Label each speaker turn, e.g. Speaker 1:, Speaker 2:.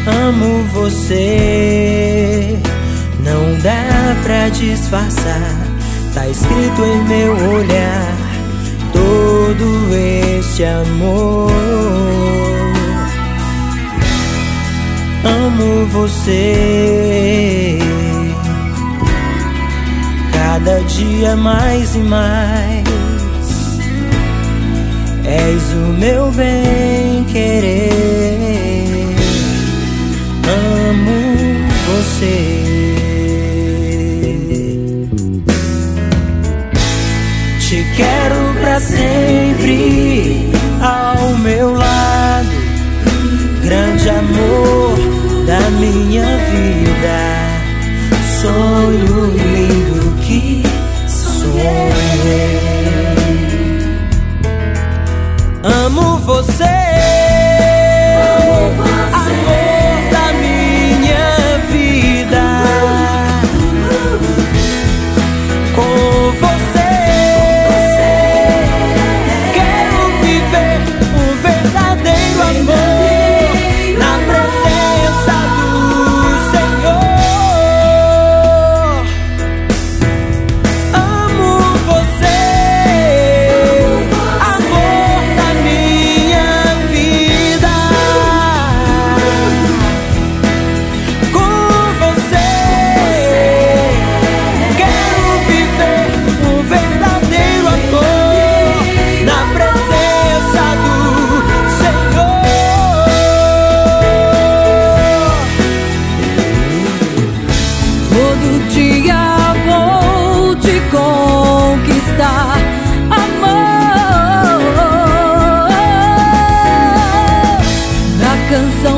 Speaker 1: Amo você, não dá pra disfarçar. Tá escrito em meu olhar todo esse amor. Amo você, cada dia mais e mais. És o meu bem-querer. Amo você. Te quero pra sempre ao meu lado, grande amor da minha vida. Sonho lindo que sonhei. Amo você, amor da minha vida. Com você quero viver um verdadeiro amor na presença do Senhor. Amo você, amor da minha vida. Com você quero viver um verdadeiro amor na presença do Senhor.
Speaker 2: Todo dia vou te conquistar, amor. Na canção